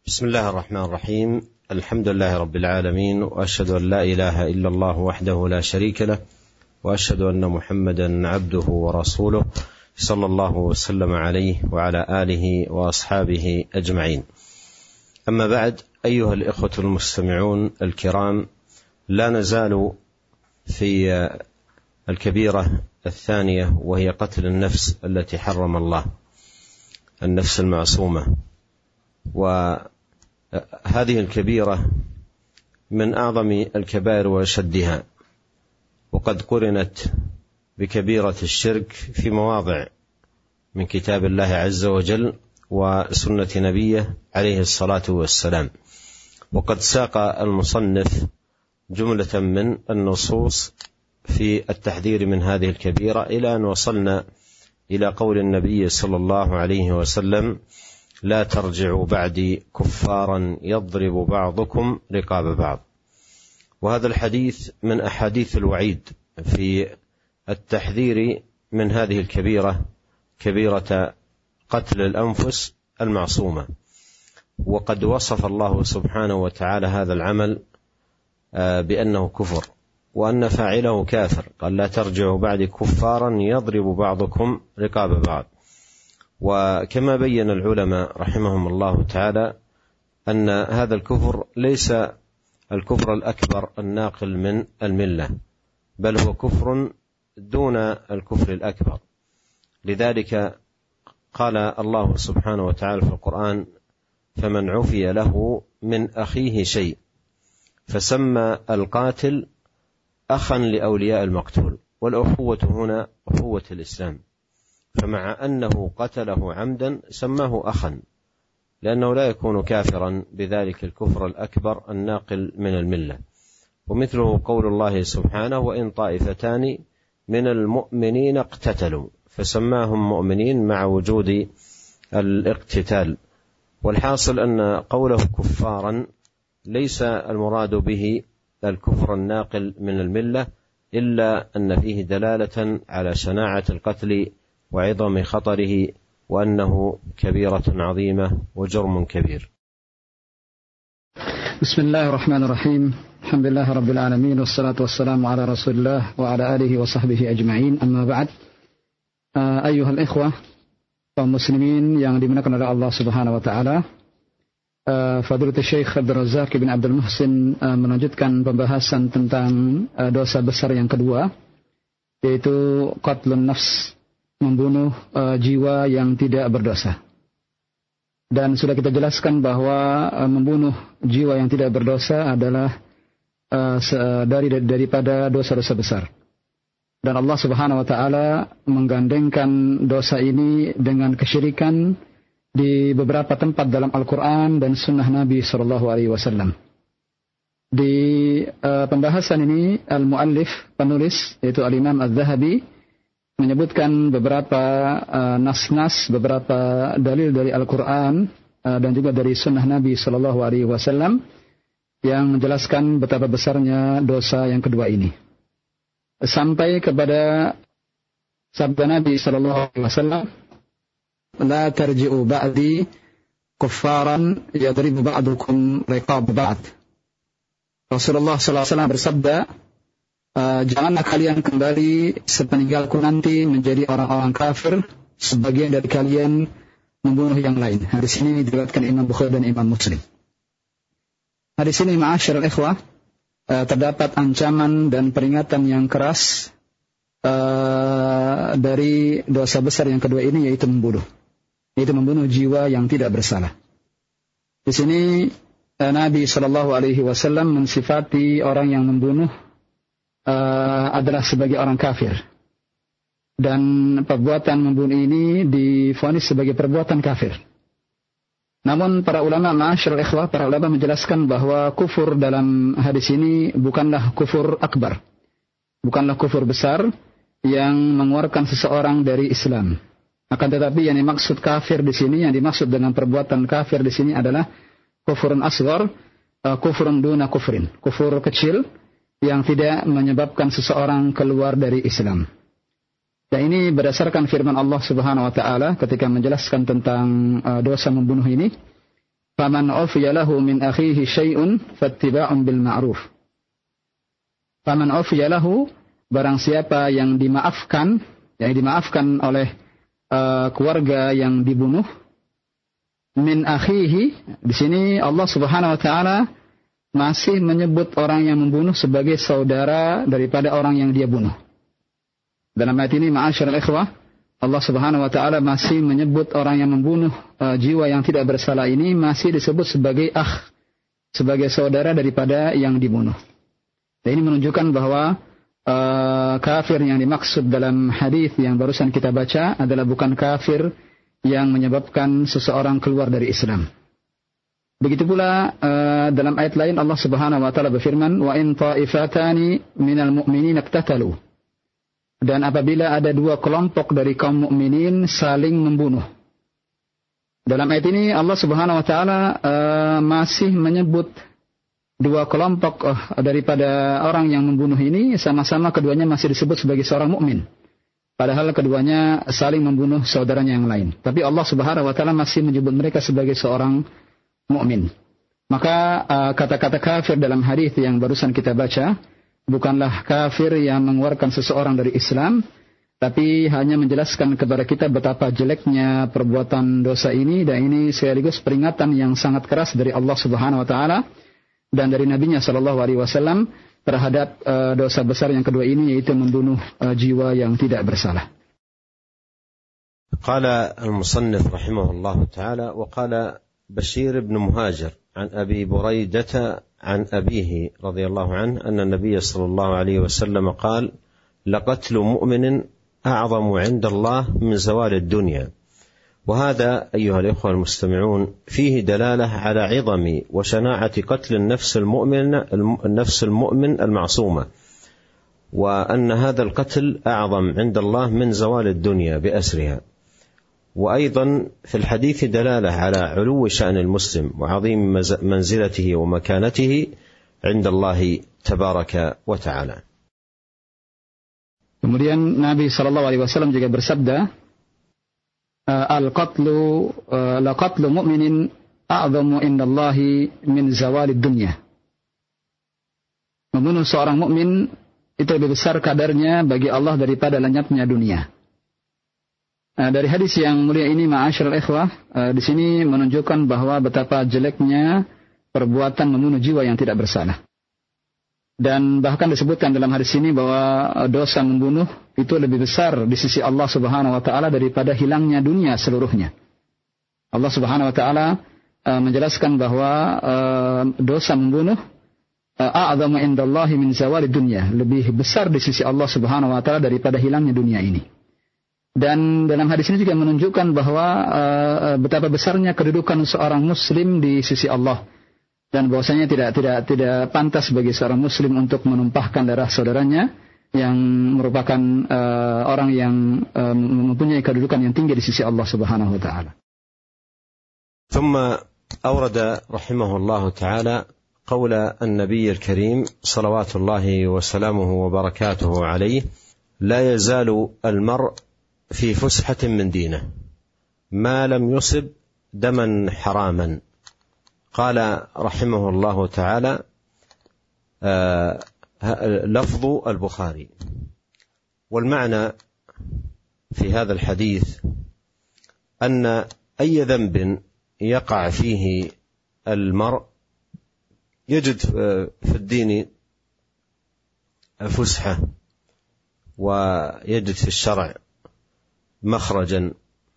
بسم الله الرحمن الرحيم. الحمد لله رب العالمين، وأشهد أن لا إله إلا الله وحده لا شريك له، وأشهد أن محمدا عبده ورسوله صلى الله وسلم عليه وعلى آله وأصحابه أجمعين. أما بعد، أيها الإخوة المستمعون الكرام، لا نزال في الكبيرة الثانية، وهي قتل النفس التي حرم الله، النفس المعصومة. وهذه الكبيرة من أعظم الكبائر وأشدها، وقد قرنت بكبيرة الشرك في مواضع من كتاب الله عز وجل وسنة نبيه عليه الصلاة والسلام. وقد ساق المصنف جملة من النصوص في التحذير من هذه الكبيرة، إلى أن وصلنا إلى قول النبي صلى الله عليه وسلم: لا ترجعوا بعدي كفارا يضرب بعضكم رقاب بعض. وهذا الحديث من أحاديث الوعيد في التحذير من هذه الكبيرة، كبيرة قتل الأنفس المعصومة. وقد وصف الله سبحانه وتعالى هذا العمل بأنه كفر، وأن فاعله كافر. قال: لا ترجعوا بعدي كفارا يضرب بعضكم رقاب بعض. وكما بين العلماء رحمهم الله تعالى أن هذا الكفر ليس الكفر الأكبر الناقل من الملة، بل هو كفر دون الكفر الأكبر. لذلك قال الله سبحانه وتعالى في القرآن: فمن عفي له من أخيه شيء فسمى القاتل أخا لأولياء المقتول. والأخوة هنا أخوة الإسلام، فمع أنه قتله عمدا سماه أخا، لأنه لا يكون كافرا بذلك الكفر الأكبر الناقل من الملة. ومثله قول الله سبحانه: وإن طائفتان من المؤمنين اقتتلوا، فسماهم مؤمنين مع وجود الاقتتال. والحاصل أن قوله كفارا ليس المراد به الكفر الناقل من الملة، إلا أن فيه دلالة على شناعة القتل وعظم خطره، وأنه كبيرة عظيمة وجرم كبير. بسم الله الرحمن الرحيم. الحمد لله رب العالمين، والصلاة والسلام على رسول الله وعلى آله وصحبه أجمعين. أما بعد، أيها الإخوة kaum muslimin yang dimuliakan oleh Allah Subhanahu wa taala, Fadilatul Syekh Abdul Razak bin Abdul Muhsin melanjutkan pembahasan tentang dosa besar yang kedua, yaitu qatlun nafs, membunuh jiwa yang tidak berdosa. Dan sudah kita jelaskan bahwa membunuh jiwa yang tidak berdosa adalah daripada dosa-dosa besar. Dan Allah Subhanahu wa taala menggandengkan dosa ini dengan kesyirikan di beberapa tempat dalam Al-Qur'an dan sunnah Nabi sallallahu alaihi wasallam. Di pembahasan ini al-muallif, penulis, yaitu al-Imam Az-Zahabi, menyebutkan beberapa nas-nas, beberapa dalil dari Al-Quran dan juga dari sunnah Nabi Sallallahu Alaihi Wasallam yang menjelaskan betapa besarnya dosa yang kedua ini, sampai kepada sabda Nabi Sallallahu Alaihi Wasallam: "La tarji'u ba'di kuffaran yadribu ba'dukum riqab ba'd." Rasulullah Sallallahu Alaihi Wasallam bersabda, janganlah kalian kembali sepeninggalku nanti menjadi orang-orang kafir, sebagian dari kalian membunuh yang lain. Hadis ini diriwayatkan Imam Bukhari dan Imam Muslim. Hadis ini, ma'asyiral ikhwah, terdapat ancaman dan peringatan yang keras dari dosa besar yang kedua ini, yaitu membunuh jiwa yang tidak bersalah. Di sini Nabi Shallallahu Alaihi Wasallam mensifati orang yang membunuh adalah sebagai orang kafir, dan perbuatan membunuh ini divonis sebagai perbuatan kafir. Namun para ulama, ma'asyiral ikhwah, para ulama menjelaskan bahwa kufur dalam hadis ini bukanlah kufur akbar, bukanlah kufur besar yang mengeluarkan seseorang dari Islam. Akan tetapi yang dimaksud kafir di sini, yang dimaksud dengan perbuatan kafir di sini adalah kufurun asghar, kufurun duna kufrin, kufur kecil yang tidak menyebabkan seseorang keluar dari Islam. Dan ini berdasarkan firman Allah Subhanahu wa taala ketika menjelaskan tentang dosa membunuh ini. faman ufiya lahu min akhihi syai'un fattiba'un bil ma'ruf. Faman ufiya lahu, barang siapa yang dimaafkan oleh keluarga yang dibunuh, min akhihi, di sini Allah Subhanahu wa taala masih menyebut orang yang membunuh sebagai saudara daripada orang yang dia bunuh. Dalam ayat ini, ma'asyiral ikhwah, Allah Subhanahu wa taala masih menyebut orang yang membunuh jiwa yang tidak bersalah ini masih disebut sebagai sebagai saudara daripada yang dibunuh. Dan ini menunjukkan bahwa kafir yang dimaksud dalam hadis yang barusan kita baca adalah bukan kafir yang menyebabkan seseorang keluar dari Islam. Begitu pula dalam ayat lain Allah Subhanahu wa taala berfirman, wa in ta'ifatani minal mu'minina iqtatalu. Dan apabila ada dua kelompok dari kaum mukminin saling membunuh. Dalam ayat ini Allah Subhanahu wa taala masih menyebut dua kelompok daripada orang yang membunuh ini, sama-sama keduanya masih disebut sebagai seorang mukmin. Padahal keduanya saling membunuh saudaranya yang lain. Tapi Allah Subhanahu wa taala masih menyebut mereka sebagai seorang mukmin. Maka kata-kata kafir dalam hadis yang barusan kita baca bukanlah kafir yang mengeluarkan seseorang dari Islam, tapi hanya menjelaskan kepada kita betapa jeleknya perbuatan dosa ini, dan ini sekaligus peringatan yang sangat keras dari Allah Subhanahu wa taala dan dari Nabi-Nya sallallahu alaihi wasallam terhadap dosa besar yang kedua ini, yaitu membunuh jiwa yang tidak bersalah. قال المصنف رحمه الله تعالى: وقال بشير بن مهاجر عن أبي بريدة عن أبيه رضي الله عنه أن النبي صلى الله عليه وسلم قال: لقتل مؤمن أعظم عند الله من زوال الدنيا. وهذا أيها الإخوة المستمعون فيه دلالة على عظم وشناعة قتل النفس المؤمن المعصومة، وأن هذا القتل أعظم عند الله من زوال الدنيا بأسرها. وأيضا في الحديث دلالة على علو شأن المسلم وعظيم منزلته ومكانته عند الله تبارك وتعالى. Kemudian Nabi sallallahu alaihi wasallam juga bersabda, laqatlu mu'minin a'zamu indallahi min zawalid dunya. Membunuh seorang mukmin itu lebih besar kadarnya bagi Allah daripada lenyapnya dunia. Dari hadis yang mulia ini, ma'asyiral ikhwah, di sini menunjukkan bahwa betapa jeleknya perbuatan membunuh jiwa yang tidak bersalah. Dan bahkan disebutkan dalam hadis ini bahwa dosa membunuh itu lebih besar di sisi Allah Subhanahu wa taala daripada hilangnya dunia seluruhnya. Allah Subhanahu wa taala menjelaskan bahwa dosa membunuh a'zamu indallahi min zawalid dunya, lebih besar di sisi Allah Subhanahu wa taala daripada hilangnya dunia ini. Dan dalam hadis ini juga menunjukkan bahwa betapa besarnya kedudukan seorang muslim di sisi Allah, dan bahwasanya tidak pantas bagi seorang muslim untuk menumpahkan darah saudaranya yang merupakan orang yang mempunyai kedudukan yang tinggi di sisi Allah Subhanahu wa taala. ثم أورد رحمه الله تعالى قول النبي الكريم صلوات الله وسلامه وبركاته عليه: لا يزال المرء في فسحة من دينه ما لم يصب دما حراما. قال رحمه الله تعالى لفظ البخاري. والمعنى في هذا الحديث أن أي ذنب يقع فيه المرء يجد في الدين فسحة، ويجد في الشرع مخرجا،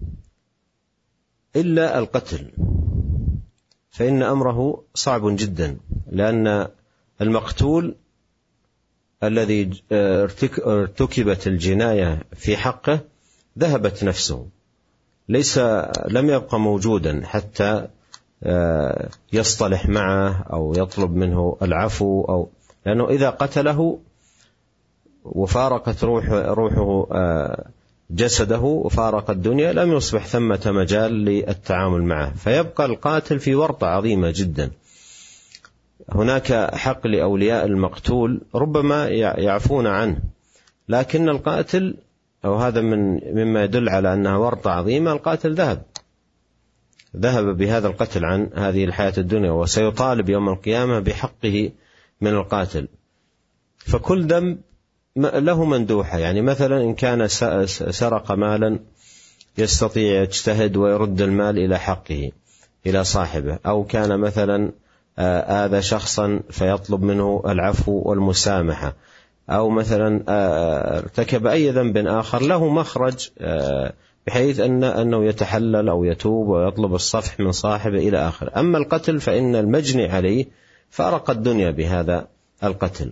إلا القتل، فإن أمره صعب جدا، لأن المقتول الذي ارتكبت الجناية في حقه ذهبت نفسه، لم يبقى موجودا حتى يصطلح معه أو يطلب منه العفو، لأنه إذا قتله وفارقت روحه جسده وفارق الدنيا لم يصبح ثمة مجال للتعامل معه، فيبقى القاتل في ورطة عظيمة جدا. هناك حق لأولياء المقتول ربما يعفون عنه، لكن القاتل، أو هذا مما يدل على أنها ورطة عظيمة، القاتل ذهب بهذا القتل عن هذه الحياة الدنيا، وسيطالب يوم القيامة بحقه من القاتل. فكل ذنب له مندوحة، يعني مثلا إن كان سرق مالا يستطيع يجتهد ويرد المال إلى حقه إلى صاحبه، أو كان مثلا آذى شخصا فيطلب منه العفو والمسامحة، أو مثلا ارتكب أي ذنب آخر له مخرج بحيث أنه يتحلل أو يتوب ويطلب الصفح من صاحبه إلى آخر. أما القتل فإن المجني عليه فأرق الدنيا بهذا القتل.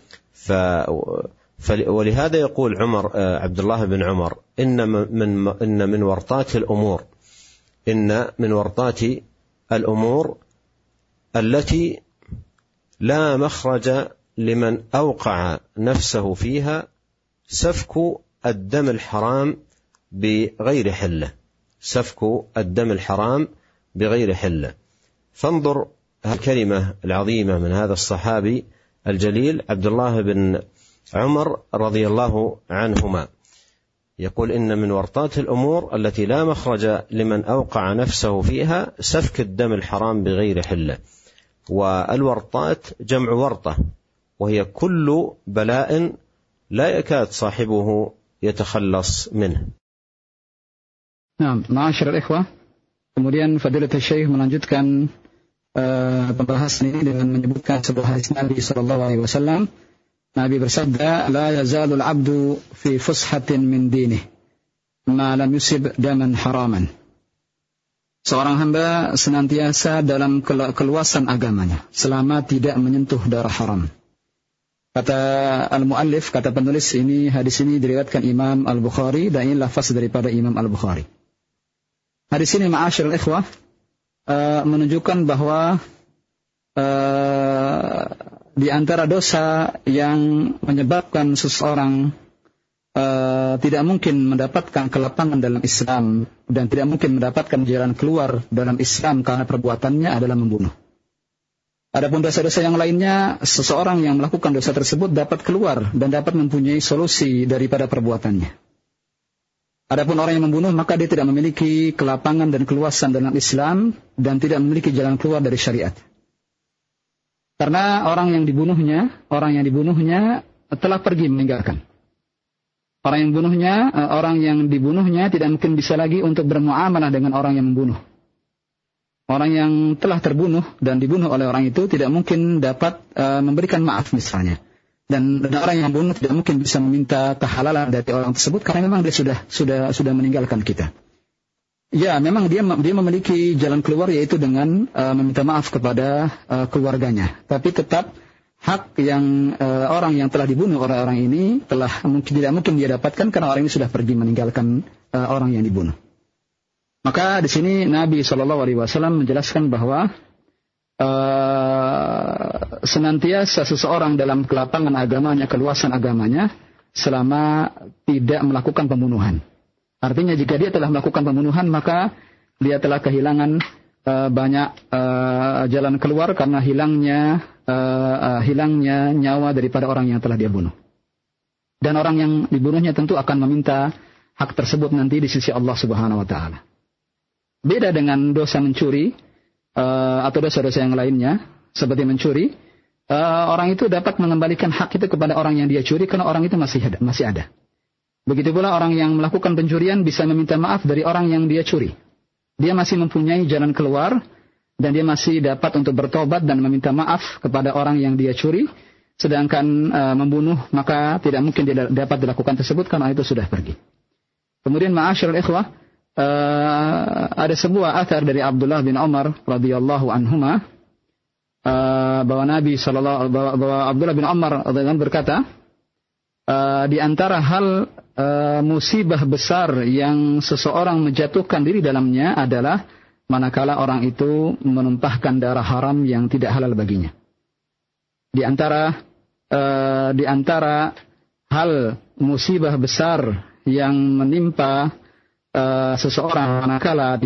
ولهذا يقول عبد الله بن عمر إن من ورطات الأمور التي لا مخرج لمن أوقع نفسه فيها سفك الدم الحرام بغير حلة، سفك الدم الحرام بغير حلة. فانظر الكلمة العظيمة من هذا الصحابي الجليل عبد الله بن عمر رضي الله عنهما، يقول إن من ورطات الأمور التي لا مخرج لمن أوقع نفسه فيها سفك الدم الحرام بغير حلة. والورطات جمع ورطة، وهي كل بلاء لا يكاد صاحبه يتخلص منه. Nah, ma'asyiral ikhwah, kemudian Fadilatul Syekh melanjutkan pembahasan ini dengan menyebutkan sebuah hadis Nabi SAW. Nabi bersabda, "La yazalul abdu fi fushatin min dinih, ma lam yusib daman haraman." Seorang hamba senantiasa dalam keluasan agamanya selama tidak menyentuh darah haram. Kata al-muallif, kata penulis, ini hadis ini diriwayatkan Imam Al-Bukhari dan ini lafaz daripada Imam Al-Bukhari. Hadis ini ma'asyiral ikhwah menunjukkan bahwa di antara dosa yang menyebabkan seseorang tidak mungkin mendapatkan kelapangan dalam Islam dan tidak mungkin mendapatkan jalan keluar dalam Islam karena perbuatannya adalah membunuh. Adapun dosa-dosa yang lainnya, seseorang yang melakukan dosa tersebut dapat keluar dan dapat mempunyai solusi daripada perbuatannya. Adapun orang yang membunuh, maka dia tidak memiliki kelapangan dan keluasan dalam Islam dan tidak memiliki jalan keluar dari syariat. Karena orang yang dibunuhnya telah pergi meninggalkan. Orang yang dibunuhnya tidak mungkin bisa lagi untuk bermuamalah dengan orang yang membunuh. Orang yang telah terbunuh dan dibunuh oleh orang itu tidak mungkin dapat memberikan maaf misalnya. Dan orang yang membunuh tidak mungkin bisa meminta kehalalan dari orang tersebut karena memang dia sudah meninggalkan kita. Ya, memang dia memiliki jalan keluar, yaitu dengan meminta maaf kepada keluarganya. Tapi tetap hak yang orang yang telah dibunuh oleh orang ini tidak mungkin dia dapatkan karena orang ini sudah pergi meninggalkan orang yang dibunuh. Maka di sini Nabi SAW menjelaskan bahwa senantiasa seseorang dalam kelapangan agamanya, keluasan agamanya, selama tidak melakukan pembunuhan. Artinya jika dia telah melakukan pembunuhan, maka dia telah kehilangan banyak jalan keluar karena hilangnya nyawa daripada orang yang telah dia bunuh. Dan orang yang dibunuhnya tentu akan meminta hak tersebut nanti di sisi Allah Subhanahu wa taala. Beda dengan dosa mencuri atau dosa-dosa yang lainnya seperti mencuri, orang itu dapat mengembalikan hak itu kepada orang yang dia curi karena orang itu masih ada. Begitu pula orang yang melakukan pencurian bisa meminta maaf dari orang yang dia curi. Dia masih mempunyai jalan keluar dan dia masih dapat untuk bertobat dan meminta maaf kepada orang yang dia curi. Sedangkan membunuh maka tidak mungkin dia dapat dilakukan tersebut karena itu sudah pergi. Kemudian ma'asyiral ikhwah, ada sebuah athar dari Abdullah bin Umar radhiyallahu anhuma bahwa Abdullah bin Umar radhiyallahu berkata, di antara hal musibah besar yang seseorang menjatuhkan diri dalamnya adalah manakala orang itu menumpahkan darah haram yang tidak halal baginya. Di antara hal musibah besar yang menimpa seseorang manakala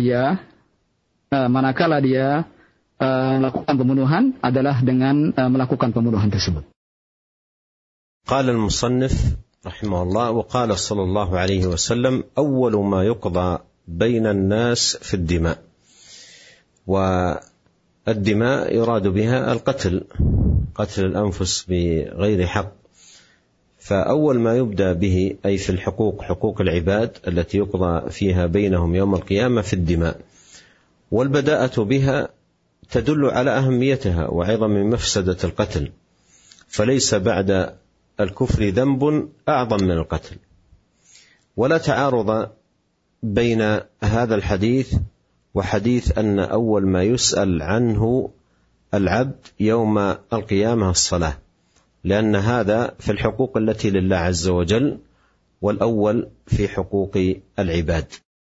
dia melakukan pembunuhan adalah dengan melakukan pembunuhan tersebut. قال المصنف رحمه الله: وقال صلى الله عليه وسلم: أول ما يقضى بين الناس في الدماء. والدماء يراد بها القتل، قتل الأنفس بغير حق. فأول ما يبدأ به أي في الحقوق، حقوق العباد التي يقضى فيها بينهم يوم القيامة في الدماء، والبداءة بها تدل على أهميتها وعظم مفسدة القتل، فليس بعد الكفر ذنب أعظم من القتل. ولا تعارض بين هذا الحديث وحديث أن أول ما يسأل عنه العبد يوم القيامة الصلاة، لأن هذا في الحقوق التي لله عز وجل، والأول في حقوق العباد.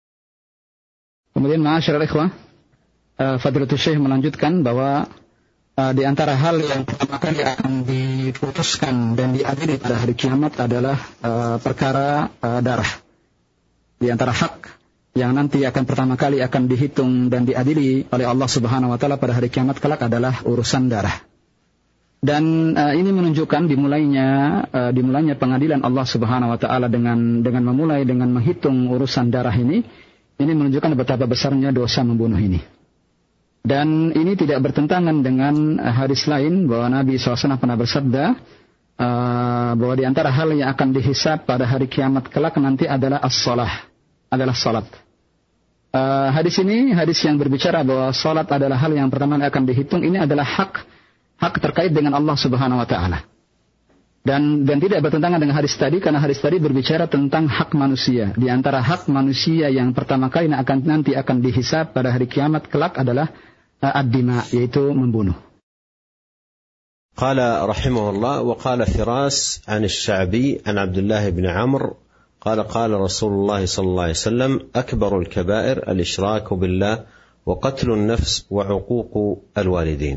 Kemudian ma'asyiral ikhwah, Fadilatul Syekh melanjutkan bahwa di antara hal yang pertama kali akan diputuskan dan diadili pada hari kiamat adalah perkara darah. Di antara hak yang nanti akan pertama kali akan dihitung dan diadili oleh Allah Subhanahu wa taala pada hari kiamat kelak adalah urusan darah. Dan ini menunjukkan dimulainya pengadilan Allah Subhanahu wa taala dengan memulai dengan menghitung urusan darah ini menunjukkan betapa besarnya dosa membunuh ini. Dan ini tidak bertentangan dengan hadis lain bahwa Nabi SAW pernah bersabda bahwa di antara hal yang akan dihisab pada hari kiamat kelak nanti adalah salat. Hadis ini hadis yang berbicara bahwa salat adalah hal yang pertama yang akan dihitung. Ini adalah hak terkait dengan Allah Subhanahu wa taala. Dan tidak bertentangan dengan hadis tadi, karena hadis tadi berbicara tentang hak manusia. Di antara hak manusia yang pertama kali nanti akan dihisab pada hari kiamat kelak adalah ad-dima, yaitu membunuh. قال رحمه الله: وقال فراس عن الشعبي عن عبد الله بن عمرو قال قال رسول الله صلى الله عليه وسلم: أكبر الكبائر الإشراك بالله وقتل النفس وعقوق الوالدين.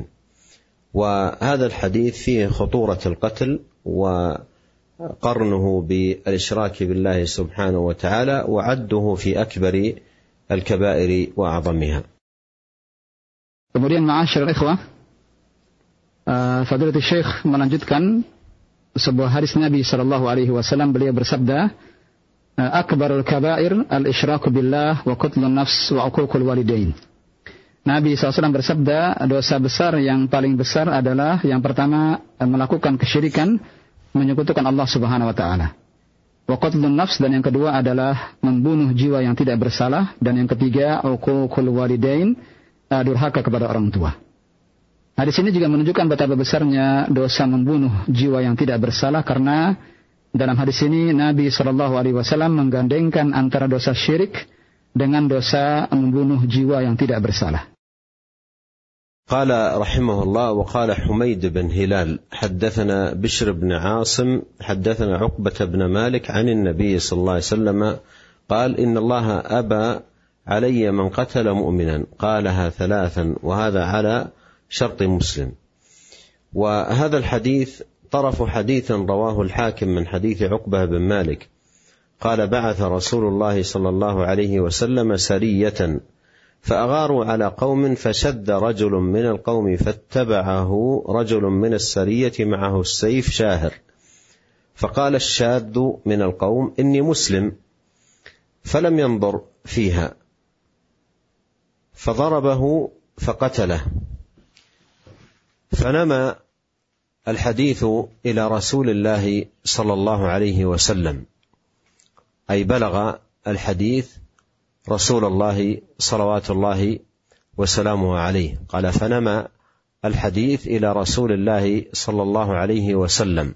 وهذا الحديث فيه خطورة القتل وقرنه بالإشراك بالله سبحانه وتعالى، وعده في أكبر الكبائر وأعظمها. Kemudian ma'asyiral ikhwah, Fadilatul Syekh melanjutkan sebuah hadis Nabi SAW. Beliau bersabda, akbarul kabair al-isyraku billah wa qatlun nafs wa uququl walidain. Nabi SAW bersabda, dosa besar yang paling besar adalah yang pertama melakukan kesyirikan, menyekutukan Allah Subhanahu wa taala. Wa qatlun nafs, dan yang kedua adalah membunuh jiwa yang tidak bersalah, dan yang ketiga uququl walidain, durhaka kepada orang tua. Hadis ini juga menunjukkan betapa besarnya dosa membunuh jiwa yang tidak bersalah, karena dalam hadis ini Nabi SAW menggandengkan antara dosa syirik dengan dosa membunuh jiwa yang tidak bersalah. قال رحمه الله: وقال حميد بن هلال حدثنا بشر بن عاصم حدثنا عقبة بن مالك عن النبي صلى الله عليه وسلم قال: إن الله أبى علي من قتل مؤمنا، قالها ثلاثا، وهذا على شرط مسلم. وهذا الحديث طرف حديث رواه الحاكم من حديث عقبة بن مالك قال: بعث رسول الله صلى الله عليه وسلم سرية فأغاروا على قوم فشد رجل من القوم فاتبعه رجل من السرية معه السيف شاهر، فقال الشاذ من القوم: إني مسلم، فلم ينظر فيها فضربه فقتله. فنمى الحديث إلى رسول الله صلى الله عليه وسلم، أي بلغ الحديث رسول الله صلوات الله وسلامه عليه. قال: فنمى الحديث إلى رسول الله صلى الله عليه وسلم،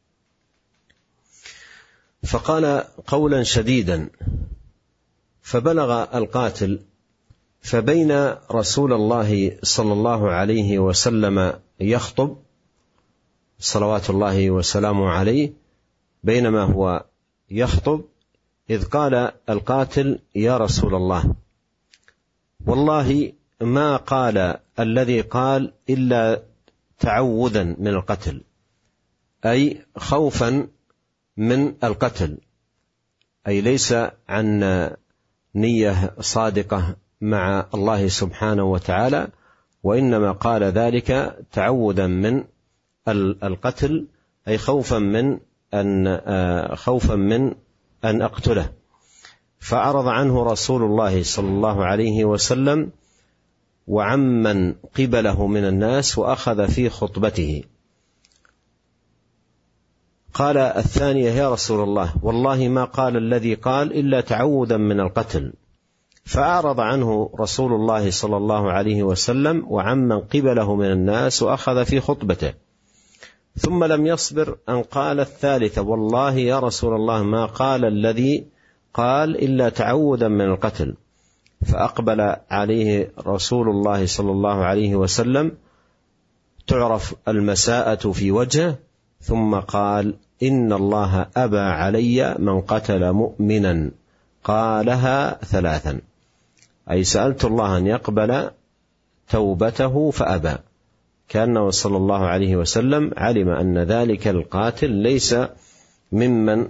فقال قولا شديدا فبلغ القاتل، فبين رسول الله صلى الله عليه وسلم يخطب صلوات الله وسلامه عليه، بينما هو يخطب إذ قال القاتل: يا رسول الله، والله ما قال الذي قال إلا تعوذا من القتل، أي خوفا من القتل، أي ليس عن نية صادقة مع الله سبحانه وتعالى، وإنما قال ذلك تعوذا من القتل، أي خوفا من أن أقتله. فأعرض عنه رسول الله صلى الله عليه وسلم وعمن قبله من الناس وأخذ في خطبته. قال الثانية: يا رسول الله، والله ما قال الذي قال إلا تعوذا من القتل. فأعرض عنه رسول الله صلى الله عليه وسلم وعمن قبله من الناس وأخذ في خطبته، ثم لم يصبر أن قال الثالثة: والله يا رسول الله ما قال الذي قال إلا تعوذا من القتل. فأقبل عليه رسول الله صلى الله عليه وسلم تعرف المساءة في وجهه، ثم قال: إن الله أبى علي من قتل مؤمنا. قالها 3، أي سألت الله أن يقبل توبته فأبى. كأنه صلى الله عليه وسلم علم أن ذلك القاتل ليس ممن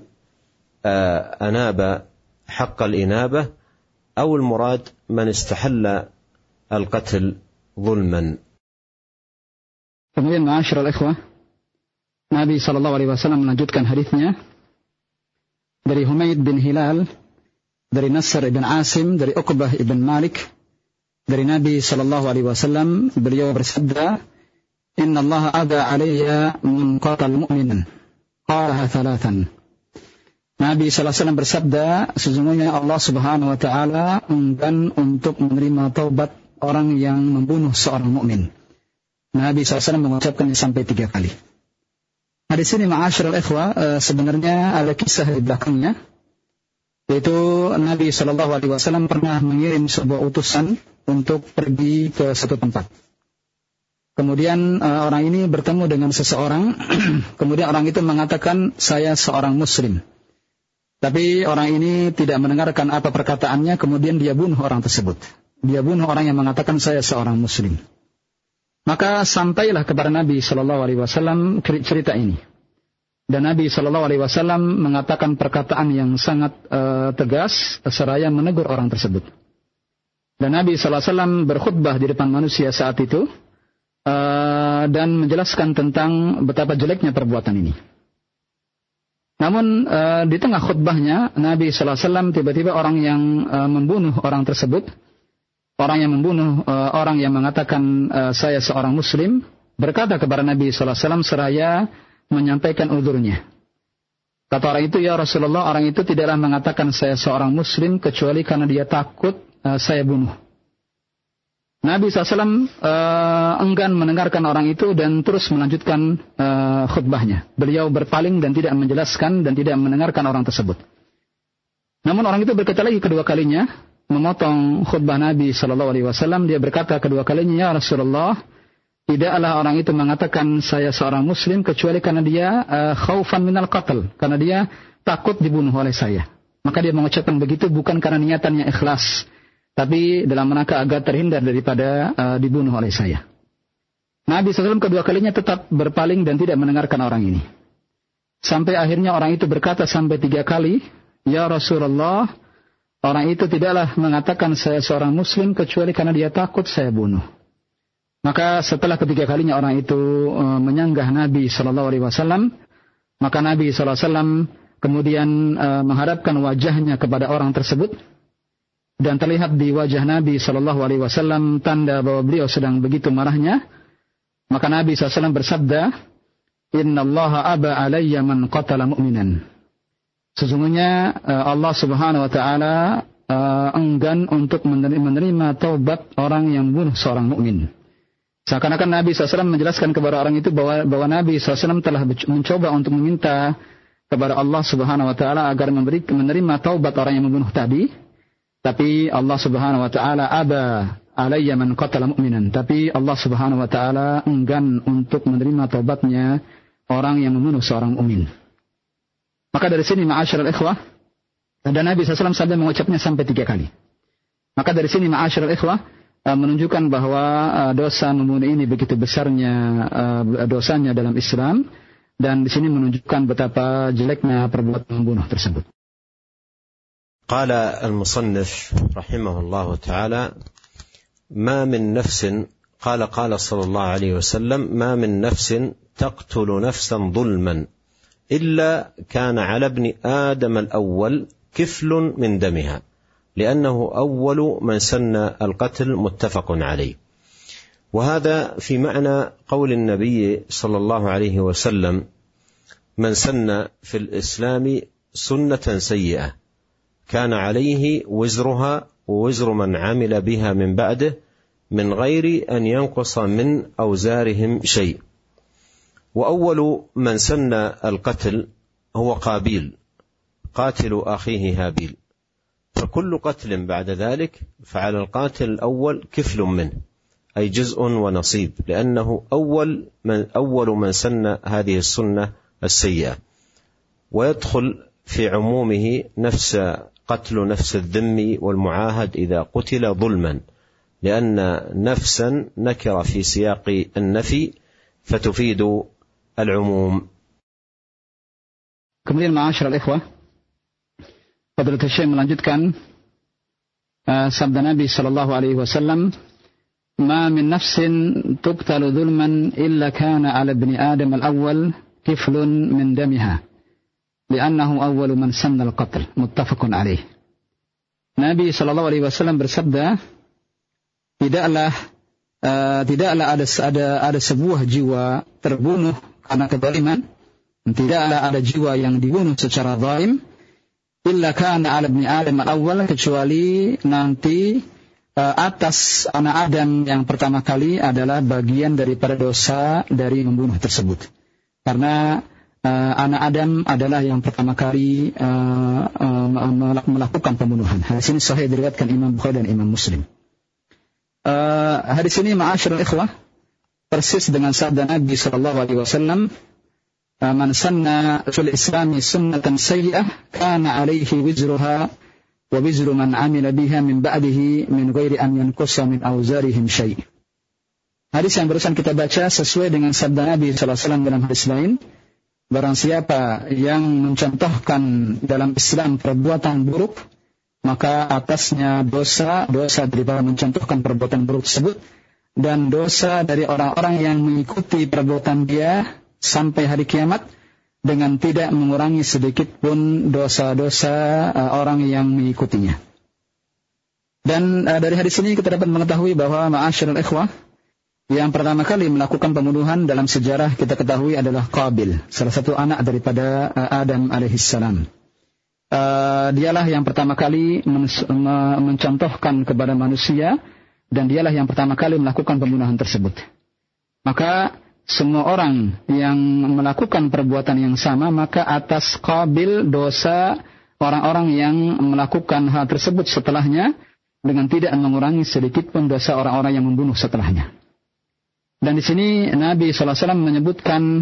أناب حق الإنابة، أو المراد من استحل القتل ظلما. Kemudian ma'asyiral ikhwah, Nabi SAW melanjutkan hadisnya dari Humaid bin Hilal, dari Nasr ibn Asim, dari Uqbah ibn Malik, dari Nabi SAW. Beliau bersabda: Inna Allah ada alayya min qatal mu'minan. Qalaha 3. Nabi SAW bersabda, sesungguhnya Allah Subhanahu wa Ta'ala enggan untuk menerima taubat orang yang membunuh seorang mukmin. Nabi SAW mengucapkannya sampai 3 kali. Nah, di sini ma'asyiral ikhwah, sebenarnya ada kisah di belakangnya, yaitu Nabi SAW pernah mengirim sebuah utusan untuk pergi ke satu tempat. Kemudian orang ini bertemu dengan seseorang, kemudian orang itu mengatakan, saya seorang muslim. Tapi orang ini tidak mendengarkan apa perkataannya, kemudian dia bunuh orang tersebut. Dia bunuh orang yang mengatakan saya seorang muslim. Maka sampailah kepada Nabi SAW cerita ini. Dan Nabi SAW mengatakan perkataan yang sangat tegas seraya menegur orang tersebut. Dan Nabi SAW berkhutbah di depan manusia saat itu, dan menjelaskan tentang betapa jeleknya perbuatan ini. Namun di tengah khutbahnya Nabi SAW tiba-tiba orang yang membunuh orang tersebut, orang yang membunuh orang yang mengatakan saya seorang muslim, berkata kepada Nabi SAW seraya menyampaikan uzurnya. Kata orang itu, ya Rasulullah, orang itu tidaklah mengatakan saya seorang muslim kecuali karena dia takut saya bunuh. Nabi SAW enggan mendengarkan orang itu dan terus melanjutkan khutbahnya. Beliau berpaling dan tidak menjelaskan dan tidak mendengarkan orang tersebut. Namun orang itu berkata lagi kedua kalinya, memotong khutbah Nabi SAW. Dia berkata kedua kalinya, ya Rasulullah, tidaklah orang itu mengatakan saya seorang muslim kecuali karena dia khaufan minal qatl, karena dia takut dibunuh oleh saya. Maka dia mengucapkan begitu bukan karena niatannya ikhlas, tapi dalam rangka agar terhindar daripada dibunuh oleh saya. Nabi SAW kedua kalinya tetap berpaling dan tidak mendengarkan orang ini. Sampai akhirnya orang itu berkata sampai 3 kali, ya Rasulullah, orang itu tidaklah mengatakan saya seorang muslim kecuali karena dia takut saya bunuh. Maka setelah ketiga kalinya orang itu menyanggah Nabi SAW, maka Nabi SAW kemudian menghadapkan wajahnya kepada orang tersebut, dan terlihat di wajah Nabi SAW tanda bahwa beliau sedang begitu marahnya. Maka Nabi SAW bersabda, Inna Allah aba alayya man qatala mu'minan. Sesungguhnya Allah Subhanahu wa Ta'ala enggan untuk menerima taubat orang yang bunuh seorang mukmin. Seakan-akan Nabi SAW menjelaskan kepada orang itu bahwa Nabi SAW telah mencoba untuk meminta kepada Allah Subhanahu wa Ta'ala agar menerima taubat orang yang membunuh tadi. Tapi Allah Subhanahu wa Ta'ala aba alayya man qatala mu'minan. Tapi Allah Subhanahu wa Ta'ala enggan untuk menerima taubatnya orang yang membunuh seorang mukmin. Maka dari sini ma'asyiral ikhwah, dan Nabi SAW sampai mengucapnya sampai 3 kali. Maka dari sini ma'asyiral ikhwah menunjukkan bahwa dosa membunuh ini begitu besarnya dosanya dalam Islam, dan di sini menunjukkan betapa jeleknya perbuatan membunuh tersebut. قال المصنف رحمه الله تعالى: ما من نفس قال صلى الله عليه وسلم: ما من نفس تقتل نفسا ظلما إلا كان على ابن آدم الأول كفل من دمها، لأنه أول من سن القتل، متفق عليه. وهذا في معنى قول النبي صلى الله عليه وسلم: من سن في الإسلام سنة سيئة كان عليه وزرها ووزر من عمل بها من بعده من غير أن ينقص من أوزارهم شيء. وأول من سن القتل هو قابيل قاتل أخيه هابيل، فكل قتل بعد ذلك فعلى القاتل الأول كفل منه، أي جزء ونصيب، لأنه أول من سن هذه السنة السيئة. ويدخل في عمومه قتل نفس الذمي والمعاهد إذا قتل ظلما، لأن نفسا نكر في سياق النفي فتفيد العموم. Kemudian ma'asyiral ikhwah, Fadilatul Syekh melanjutkan sabda Nabi sallallahu alaihi wasallam, "Ma min nafsin tuqtalu dhulman illa kana 'ala ibni Adam al-awwal kiflun min damiha, li'annahu awwalu man sanna al-qatl." Muttafaqun alaih. Nabi sallallahu alaihi wasallam bersabda, tidaklah ada sebuah jiwa terbunuh karena kezaliman, tidaklah ada jiwa yang dibunuh secara zalim, illa kana 'ala ibni Adam al-awwal, kecuali nanti atas anak Adam yang pertama kali adalah bagian daripada dosa dari membunuh tersebut. Karena anak Adam adalah yang pertama kali melakukan pembunuhan. Hadis ini sahih diriwayatkan Imam Bukhari dan Imam Muslim. Hadis ini ma'asyiral ikhwah persis dengan sabda Nabi sallallahu alaihi wasallam, "Man sanna fil Islami sunnatan sayyi'ah kana 'alaihi wizruha wa wizru man 'amila biha min ba'dihi min ghairi an yanqusa min awzarihim syai'." Hadis yang barusan kita baca sesuai dengan sabda Nabi sallallahu alaihi wasallam dalam hadis lain, barang siapa yang mencontohkan dalam Islam perbuatan buruk, maka atasnya dosa daripada mencontohkan perbuatan buruk tersebut, dan dosa dari orang-orang yang mengikuti perbuatan dia sampai hari kiamat, dengan tidak mengurangi sedikit pun dosa-dosa orang yang mengikutinya. Dan dari hadis ini kita dapat mengetahui bahwa ma'asyiral ikhwah, yang pertama kali melakukan pembunuhan dalam sejarah kita ketahui adalah Qabil, salah satu anak daripada Adam alaihissalam. Dialah yang pertama kali mencontohkan kepada manusia, dan dialah yang pertama kali melakukan pembunuhan tersebut. Maka semua orang yang melakukan perbuatan yang sama, maka atas Qabil dosa orang-orang yang melakukan hal tersebut setelahnya, dengan tidak mengurangi sedikit pun dosa orang-orang yang membunuh setelahnya. Dan di sini Nabi SAW menyebutkan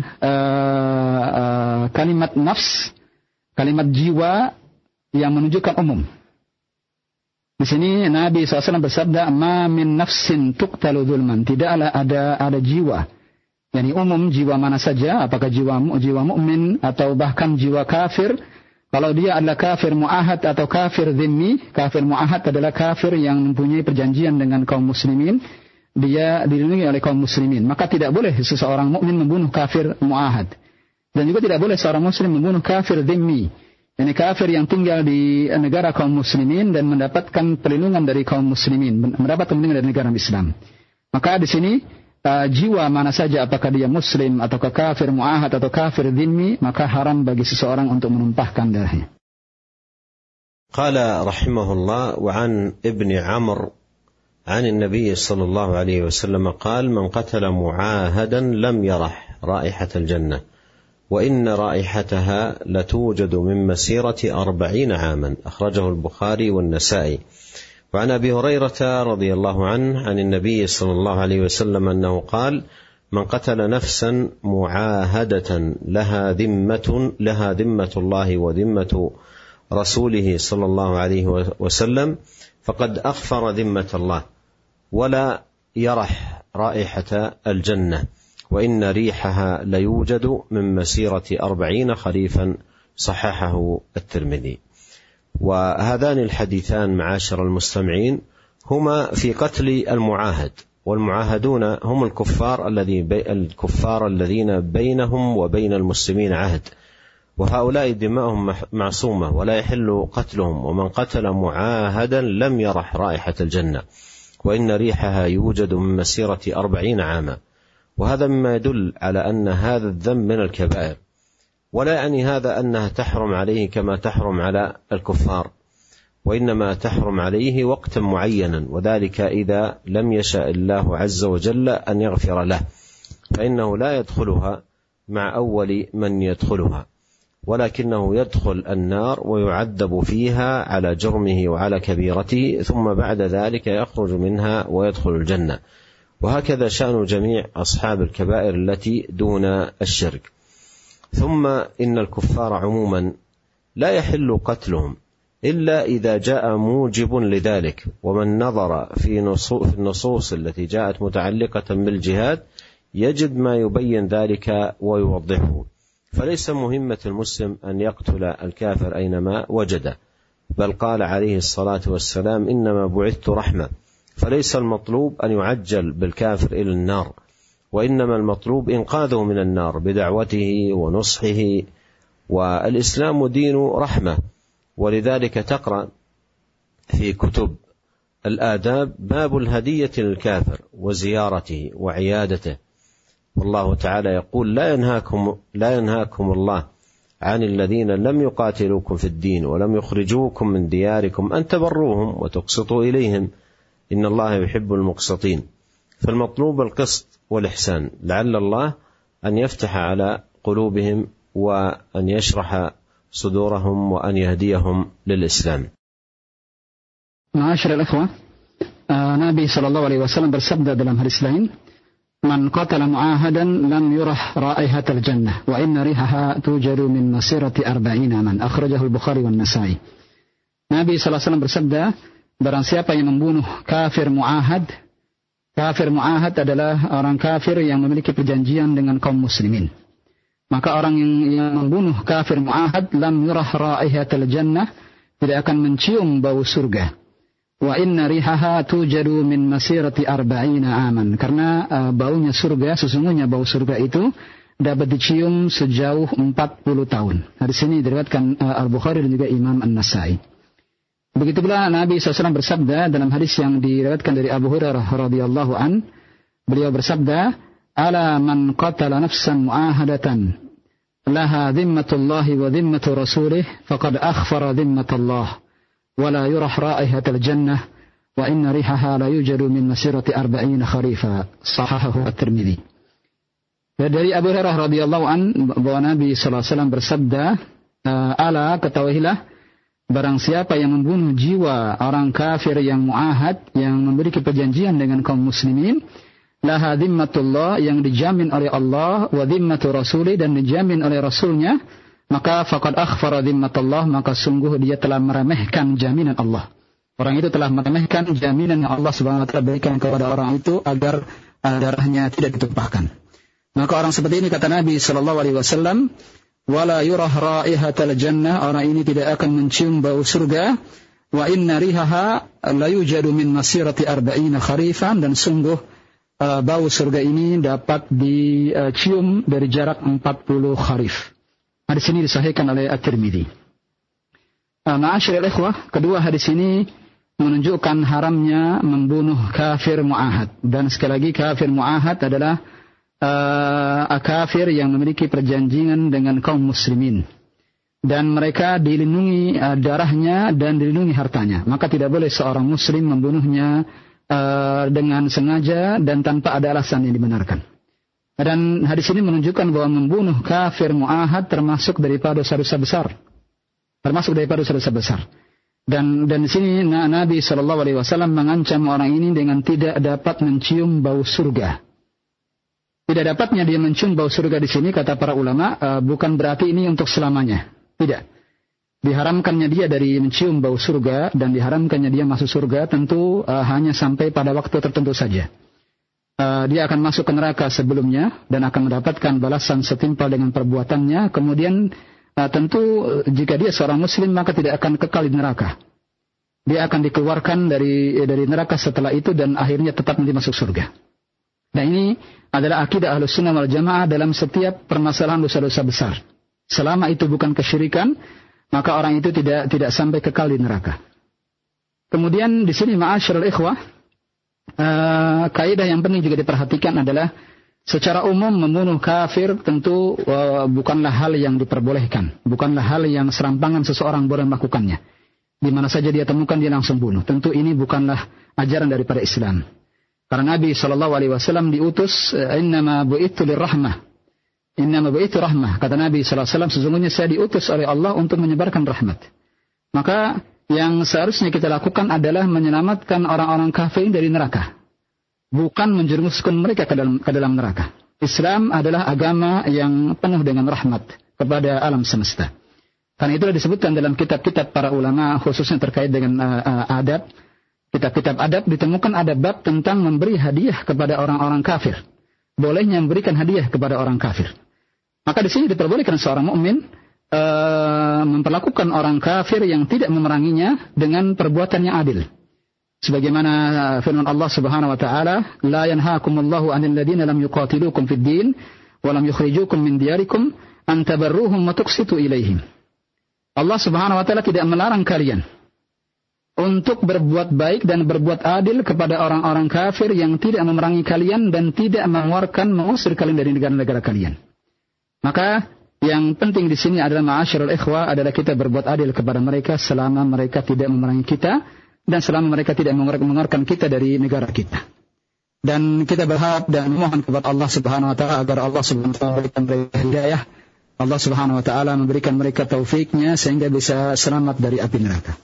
kalimat nafs, kalimat jiwa yang menunjukkan umum. Di sini Nabi SAW bersabda, "Ma min nafsin tuqtalu dzulman." Tidaklah ada jiwa, yakni umum, jiwa mana saja, apakah jiwa mukmin atau bahkan jiwa kafir. Kalau dia adalah kafir mu'ahad atau kafir dhimmi, kafir mu'ahad adalah kafir yang mempunyai perjanjian dengan kaum muslimin, dia dilindungi oleh kaum muslimin, maka tidak boleh seseorang mukmin membunuh kafir mu'ahad. Dan juga tidak boleh seorang muslim membunuh kafir dhimmi, yakni kafir yang tinggal di negara kaum muslimin dan mendapatkan perlindungan dari kaum muslimin, mendapat perlindungan dari negara Islam. Maka di sini jiwa mana saja, apakah dia muslim atau kafir mu'ahad atau kafir dhimmi, maka haram bagi seseorang untuk menumpahkan darahnya. Qala rahimahullah, wa an ibni Amr عن النبي صلى الله عليه وسلم قال: من قتل معاهدا لم يرح رائحة الجنة وإن رائحتها لتوجد من مسيرة 40 عاما. أخرجه البخاري والنسائي. وعن أبي هريرة رضي الله عنه عن النبي صلى الله عليه وسلم أنه قال: من قتل نفسا معاهدة لها ذمة الله وذمة رسوله صلى الله عليه وسلم فقد أغفر ذمة الله ولا يرح رائحة الجنة وإن ريحها ليوجد من مسيرة 40 خريفا. صححه الترمذي. وهذان الحديثان معاشر المستمعين هما في قتل المعاهد، والمعاهدون هم الكفار الذين بينهم وبين المسلمين عهد، وهؤلاء دماؤهم معصومة ولا يحل قتلهم، ومن قتل معاهدا لم يرح رائحة الجنة وإن ريحها يوجد من مسيرة 40 عاما. وهذا مما يدل على أن هذا الذنب من الكبائر، ولا يعني هذا أنها تحرم عليه كما تحرم على الكفار، وإنما تحرم عليه وقتا معينا، وذلك إذا لم يشاء الله عز وجل أن يغفر له، فإنه لا يدخلها مع أول من يدخلها، ولكنه يدخل النار ويعذب فيها على جرمه وعلى كبيرته، ثم بعد ذلك يخرج منها ويدخل الجنة. وهكذا شأن جميع أصحاب الكبائر التي دون الشرك. ثم إن الكفار عموما لا يحل قتلهم إلا إذا جاء موجب لذلك، ومن نظر في النصوص التي جاءت متعلقة بالجهاد يجد ما يبين ذلك ويوضحه. فليس مهمة المسلم أن يقتل الكافر أينما وجده، بل قال عليه الصلاة والسلام: إنما بعثت رحمة. فليس المطلوب أن يعجل بالكافر إلى النار، وإنما المطلوب إنقاذه من النار بدعوته ونصحه، والإسلام دين رحمة. ولذلك تقرأ في كتب الآداب باب الهدية للكافر وزيارته وعيادته، والله تعالى يقول: لا ينهاكم الله عن الذين لم يقاتلوكم في الدين ولم يخرجوكم من دياركم أن تبروهم وتقسطوا إليهم إن الله يحب المقسطين. فالمطلوب القسط والإحسان، لعل الله أن يفتح على قلوبهم وأن يشرح صدورهم وأن يهديهم للإسلام. Ma'asyiral ikhwah, Nabi SAW bersabda dalam hadis lain, "Man qatala mu'ahadan lam yurah raihatal jannah wa inna rihaha tujadu min masirati 40 man." Akhrajahu al-Bukhari wan Nasa'i. Nabi SAW bersabda, barang siapa yang membunuh kafir mu'ahad adalah orang kafir yang memiliki perjanjian dengan kaum muslimin. Maka orang yang membunuh kafir mu'ahad lam yurah raihatal jannah, tidak akan mencium bau surga. Wa inna rihaha tujadu min masirati 40 aman. Karena baunya surga, sesungguhnya bau surga itu dapat dicium sejauh 40 tahun. Hadis ini diriwayatkan Al-Bukhari dan juga Imam An-Nasa'i. Begitu pula Nabi SAW bersabda dalam hadis yang diriwayatkan dari Abu Hurairah radhiyallahu an, beliau bersabda, "Ala man qatala nafsan mu'ahadatan laha dhimmatullahi wa dhimmatu rasulih faqad akhfara dhimmatullah wa la yurah raihatal jannah wa inna rihaha la yujadu min masirati 40 kharifa." Sahahahu At-Tirmidzi. Dari Abu Hurairah radhiyallahu an bahwa Nabi SAW bersabda, "Ala, ketahuilah, barang siapa yang membunuh jiwa orang kafir yang mu'ahad, yang memiliki perjanjian dengan kaum muslimin, laha dhimmatullah, yang dijamin oleh Allah, wa dhimmatu rasuli, dan dijamin oleh Rasulnya, maka faqad akhfara dhimmatullah, maka sungguh dia telah meremehkan jaminan Allah." Orang itu telah meremehkan jaminan yang Allah Subhanahu wa taala berikan kepada orang itu agar darahnya tidak ditumpahkan. Maka orang seperti ini, kata Nabi sallallahu alaihi wasallam, wala yurah raihatal jannah, orang ini tidak akan mencium bau surga. Wa inna rihaha la yujadu min masirati 40 kharifan, dan sungguh bau surga ini dapat dicium dari jarak 40 kharif. Hadis ini disahihkan oleh At-Tirmidzi. Ma'asyiral ikhwah, kedua hadis ini menunjukkan haramnya membunuh kafir mu'ahad. Dan sekali lagi, kafir mu'ahad adalah kafir yang memiliki perjanjian dengan kaum muslimin, dan mereka dilindungi darahnya dan dilindungi hartanya. Maka tidak boleh seorang muslim membunuhnya dengan sengaja dan tanpa ada alasan yang dibenarkan. Dan hadis ini menunjukkan bahwa membunuh kafir mu'ahad termasuk daripada dosa-dosa besar. Dan di sini Nabi SAW mengancam orang ini dengan tidak dapat mencium bau surga. Tidak dapatnya dia mencium bau surga di sini, kata para ulama, bukan berarti ini untuk selamanya. Tidak. Diharamkannya dia dari mencium bau surga dan diharamkannya dia masuk surga tentu hanya sampai pada waktu tertentu saja. Dia akan masuk ke neraka sebelumnya dan akan mendapatkan balasan setimpal dengan perbuatannya. Kemudian tentu jika dia seorang muslim maka tidak akan kekal di neraka. Dia akan dikeluarkan dari neraka setelah itu dan akhirnya tetap nanti masuk surga. Nah, ini adalah akidah Ahlussunnah wal Jamaah dalam setiap permasalahan dosa-dosa besar. Selama itu bukan kesyirikan, maka orang itu tidak sampai kekal di neraka. Kemudian di sini ma'asyiral ikhwah, kaidah yang penting juga diperhatikan adalah secara umum membunuh kafir tentu bukanlah hal yang diperbolehkan, bukanlah hal yang serampangan seseorang boleh melakukannya. Di mana saja dia temukan dia langsung bunuh. Tentu ini bukanlah ajaran daripada Islam. Karena Nabi SAW diutus innama bu'ithu lirrahmah. Innama bu'ithu rahmah. Kata Nabi SAW, sesungguhnya saya diutus oleh Allah untuk menyebarkan rahmat. Maka yang seharusnya kita lakukan adalah menyelamatkan orang-orang kafir dari neraka. Bukan menjerumuskan mereka ke dalam neraka. Islam adalah agama yang penuh dengan rahmat kepada alam semesta. Karena itulah disebutkan dalam kitab-kitab para ulama khususnya terkait dengan adab. Kitab-kitab adab ditemukan ada bab tentang memberi hadiah kepada orang-orang kafir. Bolehnya memberikan hadiah kepada orang kafir. Maka di sini diperbolehkan seorang mukmin memperlakukan orang kafir yang tidak memeranginya dengan perbuatan yang adil. Sebagaimana firman Allah Subhanahu wa taala, "La yanhaakumullahu 'anil ladzina lam yuqatilukum fid din wa lam yukhrijukum min diyarikum an tabarruhum wa tuqsitu ilaihim." Allah Subhanahu wa taala tidak melarang kalian untuk berbuat baik dan berbuat adil kepada orang-orang kafir yang tidak memerangi kalian dan tidak mengusir kalian dari negara-negara kalian. Maka yang penting di sini adalah ma'asyiral ikhwah adalah kita berbuat adil kepada mereka selama mereka tidak memerangi kita dan selama mereka tidak mengeluarkan kita dari negara kita. Dan kita berharap dan memohon kepada Allah Subhanahu wa taala agar Allah Subhanahu wa taala memberikan mereka hidayah. Allah Subhanahu wa taala memberikan mereka taufiknya sehingga bisa selamat dari api neraka.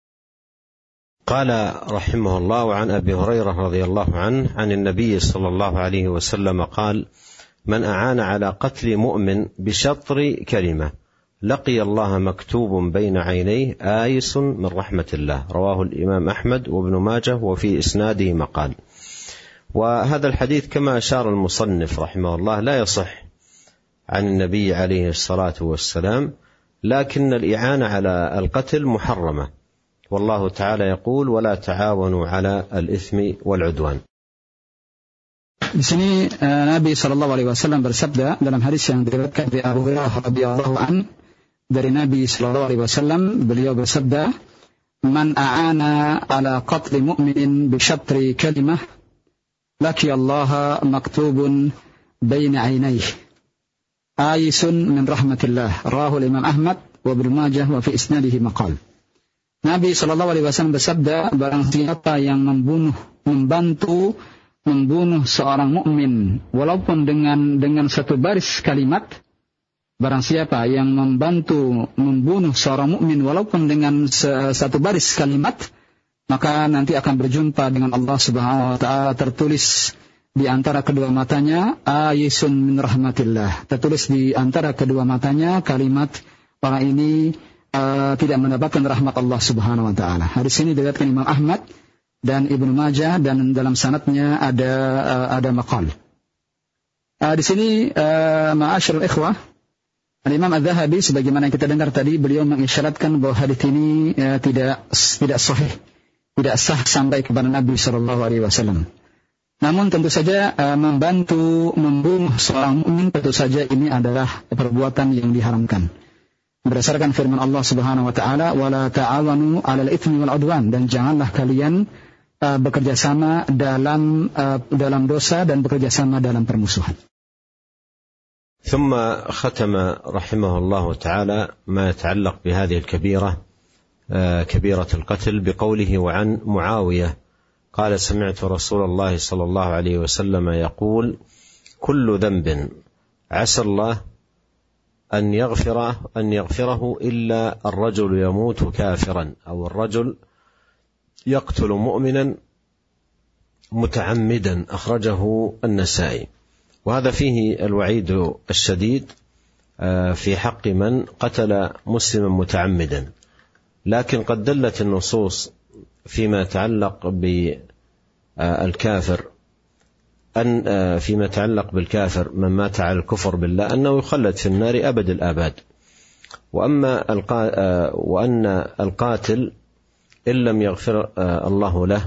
قال رحمه الله عن أبي هريرة رضي الله عنه عن النبي صلى الله عليه وسلم قال: من أعان على قتل مؤمن بشطر كلمة لقي الله مكتوب بين عينيه آيس من رحمة الله. رواه الإمام أحمد وابن ماجه وفي إسناده مقال. وهذا الحديث كما أشار المصنف رحمه الله لا يصح عن النبي عليه الصلاة والسلام، لكن الإعانة على القتل محرمة، والله تعالى يقول: ولا تعاونوا على الإثم والعدوان. Di sini Nabi SAW bersabda dalam hadis yang diriwayatkan dari Abu Hurairah radhiyallahu an dari Nabi SAW, beliau bersabda, "Man a'ana ala qatli mu'minin bi syatri kalimah laki Allah maktubun baina 'ainayhi aisun min rahmatillah." Rawahu Imam Ahmad wa Ibnu Majah wa fi isnadihi maqal. Nabi SAW bersabda, barang siapa yang membantu membunuh seorang mukmin walaupun dengan satu baris kalimat, barang siapa yang membantu membunuh seorang mukmin walaupun dengan satu baris kalimat, maka nanti akan berjumpa dengan Allah Subhanahu wa taala, tertulis di antara kedua matanya ayisun min rahmatillah, tertulis di antara kedua matanya kalimat orang ini tidak mendapatkan rahmat Allah Subhanahu wa taala. Hadis ini diriwayatkan Imam Ahmad dan Ibnu Majah dan dalam sanadnya ada maqal. Di sini ma'asyiral ikhwah, Imam Az-Zahabi sebagaimana yang kita dengar tadi, beliau mengisyaratkan bahwa hadis ini tidak sahih, tidak sah sampai kepada Nabi sallallahu alaihi wasallam. Namun tentu saja membantu membunuh seorang mukmin tentu saja ini adalah perbuatan yang diharamkan. Berdasarkan firman Allah Subhanahu wa taala, "Wala ta'awanu 'alal itsmi wal 'udwan," dan janganlah kalian bekerja sama dalam dosa dan bekerja sama dalam permusuhan. ثم ختم رحمه الله تعالى ما يتعلق بهذه الكبيرة كبيرة القتل بقوله: وعن معاوية قال: سمعت رسول الله صلى الله عليه وسلم يقول: كل ذنب عسى الله أن يغفره إلا الرجل يموت كافرا أو الرجل يقتل مؤمنا متعمدا. أخرجه النسائي. وهذا فيه الوعيد الشديد في حق من قتل مسلما متعمدا، لكن قد دلت النصوص فيما يتعلق بالكافر من مات على الكفر بالله أنه يخلد في النار أبد الآباد. وأن القاتل إن لم يغفر الله له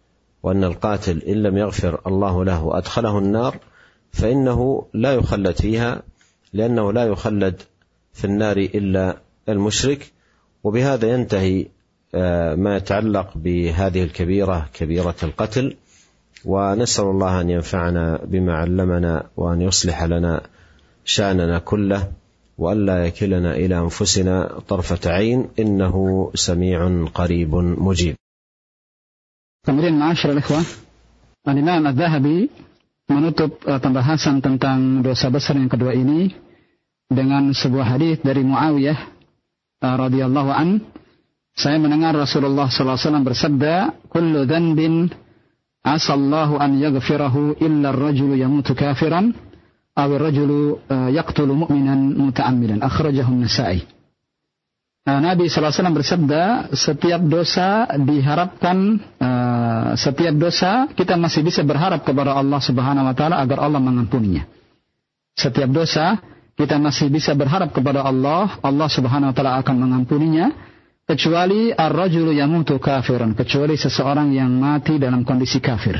وأدخله النار فإنه لا يخلد فيها، لأنه لا يخلد في النار إلا المشرك. وبهذا ينتهي ما يتعلق بهذه الكبيرة كبيرة القتل. ونسأل الله أن ينفعنا بما علمنا وأن يصلح لنا شأننا كله وأن لا يكلنا إلى أنفسنا طرفة عين إنه سميع قريب مجيب. Kemudian ma'asyiral ikhwah, Imam Az-Zahabi menutup pembahasan tentang dosa besar yang kedua ini dengan sebuah hadis dari Muawiyah radhiyallahu an. Saya mendengar Rasulullah sallallahu alaihi wasallam bersabda, "Kullu dhanbin asallahu an yaghfirahu illa ar-rajulu yamutu kafiran aw ar-rajulu yaqtulu mu'minan muta'ammidan." Akhrajahu an-Nasa'i. Nabi sallallahu alaihi wasallam bersabda, setiap dosa diharapkan, setiap dosa kita masih bisa berharap kepada Allah Subhanahu wa taala agar Allah mengampuninya. Setiap dosa kita masih bisa berharap kepada Allah Subhanahu wa taala akan mengampuninya, kecuali ar-rajulu yamutu kafiran, kecuali seseorang yang mati dalam kondisi kafir.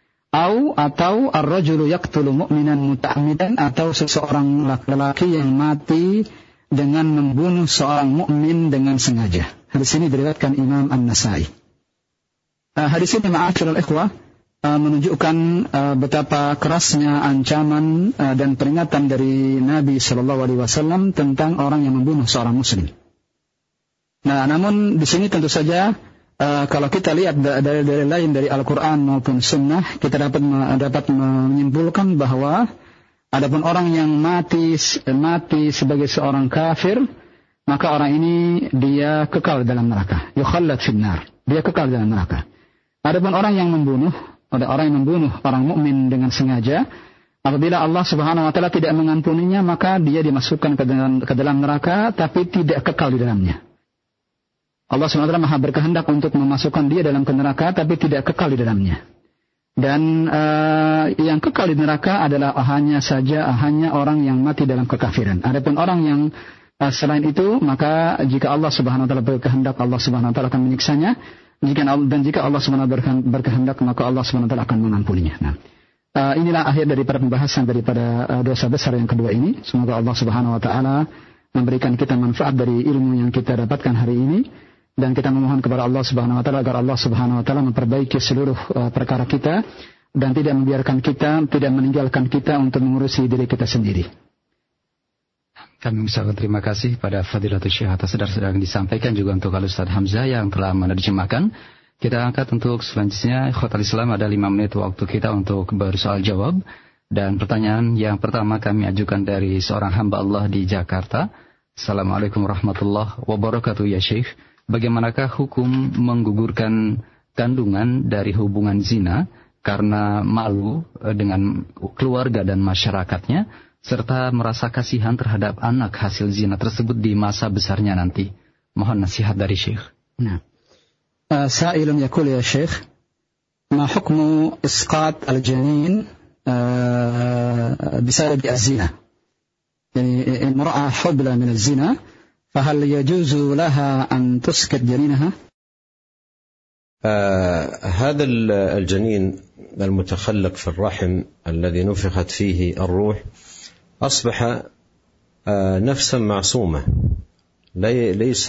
Atau ar-rajulu yaqtulu mu'minan muta'ammidan, atau seseorang laki-laki yang mati dengan membunuh seorang mukmin dengan sengaja. Hadis ini diriwayatkan Imam An-Nasa'i. Hadis ini ma'asyiral ikhwah menunjukkan betapa kerasnya ancaman dan peringatan dari Nabi sallallahu alaihi wasallam tentang orang yang membunuh seorang muslim. Nah, namun di sini tentu saja kalau kita lihat dari lain dari Al-Qur'an maupun Sunnah, kita dapat menyimpulkan bahwa adapun orang yang mati sebagai seorang kafir, maka orang ini dia kekal dalam neraka. Yukhallad finnar. Dia kekal dalam neraka. Adapun orang yang membunuh orang mukmin dengan sengaja, apabila Allah Subhanahu wa taala tidak mengampuninya, maka dia dimasukkan ke dalam neraka tapi tidak kekal di dalamnya. Allah Subhanahu wa taala Maha berkehendak untuk memasukkan dia dalam neraka tapi tidak kekal di dalamnya. Dan yang kekal di neraka adalah hanya orang yang mati dalam kekafiran. Adapun orang yang selain itu, maka jika Allah Subhanahu wa taala berkehendak, Allah Subhanahu wa taala akan menyiksanya. Jika Allah Subhanahu wa taala berkehendak, maka Allah Subhanahu wa taala akan mengampuninya. Nah, inilah akhir daripada pembahasan daripada dosa besar yang kedua ini. Semoga Allah Subhanahu wa taala memberikan kita manfaat dari ilmu yang kita dapatkan hari ini. Dan kita memohon kepada Allah Subhanahu wa taala agar Allah Subhanahu wa taala memperbaiki seluruh perkara kita dan tidak meninggalkan kita untuk mengurusi diri kita sendiri. Kami mengucapkan terima kasih pada Fadilatul Syekh atas darah yang disampaikan, juga untuk Al-Ustaz Hamzah yang telah menerjemahkan. Kita angkat untuk selanjutnya, ikhwatal Islam, ada 5 menit waktu kita untuk bersoal jawab. Dan pertanyaan yang pertama kami ajukan dari seorang hamba Allah di Jakarta. Assalamualaikum warahmatullahi wabarakatuh ya Syekh. Bagaimanakah hukum menggugurkan kandungan dari hubungan zina karena malu dengan keluarga dan masyarakatnya, serta merasa kasihan terhadap anak hasil zina tersebut di masa besarnya nanti? Mohon nasihat dari Syekh. Nah, sa'ilun yaqul ya Syekh, ma hukmu isqat al-janin bisabab az-zina? Yani imra'a hubla min az-zina, فهل يجوز لها أن تسقط جنينها؟ هذا الجنين المتخلق في الرحم الذي نفخت فيه الروح أصبح نفسا معصومة، ليس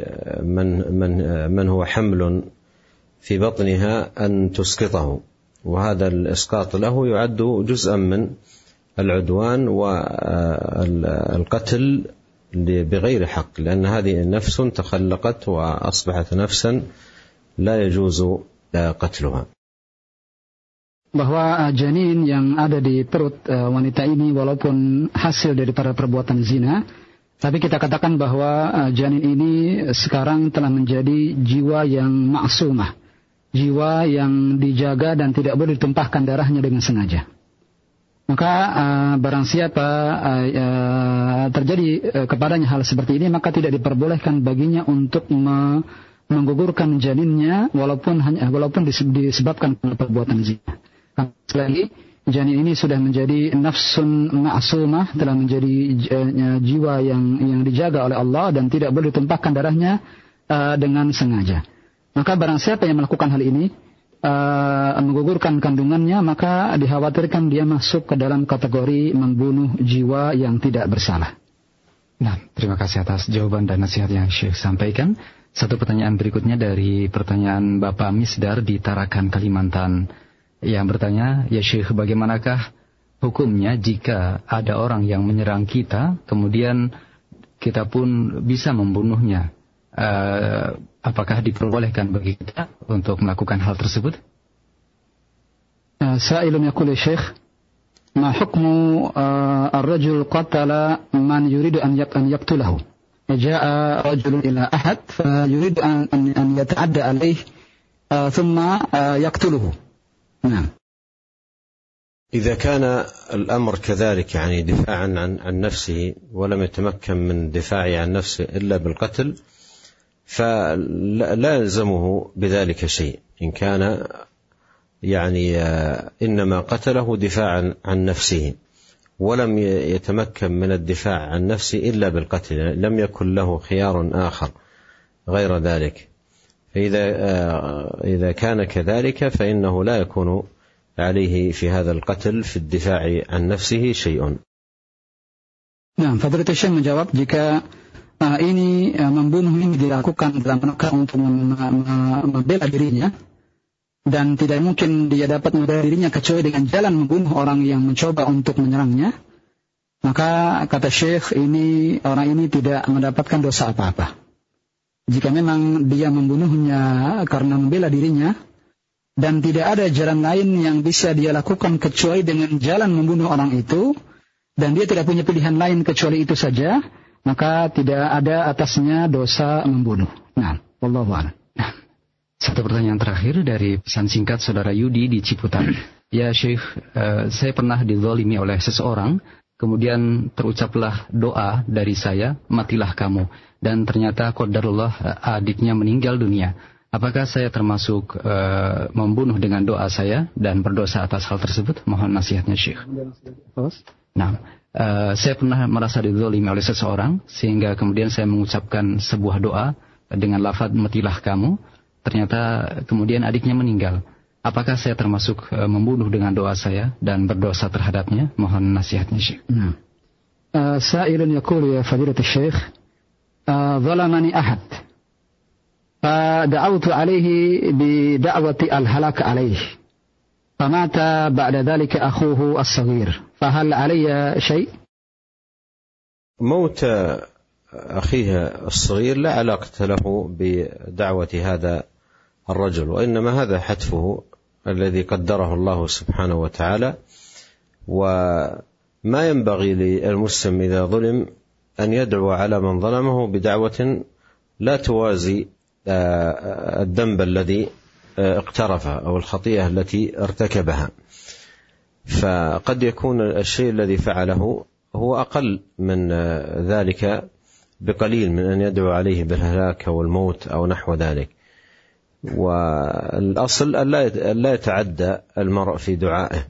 لمن هو حمل في بطنها أن تسقطه، وهذا الإسقاط له يعد جزءا من العدوان والقتل بغير حق، لأن هذه نفس تخلقت وأصبحت نفسا لا يجوز قتلها. Bahwa janin yang ada di perut wanita ini walaupun hasil daripada perbuatan zina, tapi kita katakan bahwa janin ini sekarang telah menjadi jiwa yang maksumah, jiwa yang dijaga dan tidak boleh ditumpahkan darahnya dengan sengaja. Maka barang siapa terjadi kepadanya hal seperti ini, maka tidak diperbolehkan baginya untuk menggugurkan janinnya walaupun disebabkan perbuatan zina. Lagi janin ini sudah menjadi nafsun ma'sumah, telah menjadi jiwa yang dijaga oleh Allah dan tidak boleh ditumpahkan darahnya dengan sengaja. Maka barang siapa yang melakukan hal ini, menggugurkan kandungannya, maka dikhawatirkan dia masuk ke dalam kategori membunuh jiwa yang tidak bersalah. Nah, terima kasih atas jawaban dan nasihat yang Syekh sampaikan. Satu pertanyaan berikutnya dari pertanyaan Bapak Misdar di Tarakan, Kalimantan yang bertanya, ya Syekh, bagaimanakah hukumnya jika ada orang yang menyerang kita, kemudian kita pun bisa membunuhnya? Apakah diperbolehkan bagi kita untuk melakukan hal tersebut? Sa'ilun yaqulu Syekh, ma hukmu ar-rajul qatala man yuridu an yaqtulahu? Ja'a rajulun ila ahad fa yuridu an yata'adda alayhi thumma yaqtuluhu. Naam. إذا كان الأمر كذلك يعني دفاعا عن نفسه ولم يتمكن من دفاعه عن نفسه إلا بالقتل فلا يلزمه بذلك شيء إن كان يعني إنما قتله دفاعا عن نفسه ولم يتمكن من الدفاع عن نفسه إلا بالقتل، لم يكن له خيار آخر غير ذلك. فإذا كان كذلك فإنه لا يكون عليه في هذا القتل في الدفاع عن نفسه شيء. Nah, Fadilatul Syekh menjawab, jika ini membunuh ini dilakukan dalam rangka untuk membela dirinya dan tidak mungkin dia dapat membela dirinya kecuali dengan jalan membunuh orang yang mencoba untuk menyerangnya, maka kata Syekh, orang ini tidak mendapatkan dosa apa-apa. Jika memang dia membunuhnya karena membela dirinya dan tidak ada jalan lain yang bisa dia lakukan kecuali dengan jalan membunuh orang itu, dan dia tidak punya pilihan lain kecuali itu saja, maka tidak ada atasnya dosa membunuh. Nah, wallahu a'lam. Satu pertanyaan terakhir dari pesan singkat saudara Yudi di Ciputat. Ya Syekh, saya pernah dizalimi oleh seseorang, kemudian terucaplah doa dari saya, matilah kamu, dan ternyata qadarullah adiknya meninggal dunia. Apakah saya termasuk membunuh dengan doa saya dan berdosa atas hal tersebut? Mohon nasihatnya Syekh. Nah, saya pernah merasa dizalimi oleh seseorang sehingga kemudian saya mengucapkan sebuah doa dengan lafaz matilah kamu. Ternyata kemudian adiknya meninggal. Apakah saya termasuk membunuh dengan doa saya dan berdosa terhadapnya? Mohon nasihatnya Syekh. Sa'ilun yaqulu ya fadilatul Syekh, zalamani ahad فدعوت عليه بدعوة الهلاك عليه فمات بعد ذلك أخوه الصغير فهل علي شيء؟ موت أخيه الصغير لا علاقة له بدعوة هذا الرجل، وإنما هذا حتفه الذي قدره الله سبحانه وتعالى. وما ينبغي للمسلم إذا ظلم أن يدعو على من ظلمه بدعوة لا توازي الذنب الذي اقترفه أو الخطيئة التي ارتكبها. فقد يكون الشيء الذي فعله هو أقل من ذلك بقليل من أن يدعو عليه بالهلاك أو الموت أو نحو ذلك. والأصل أن لا يتعدى المرء في دعائه،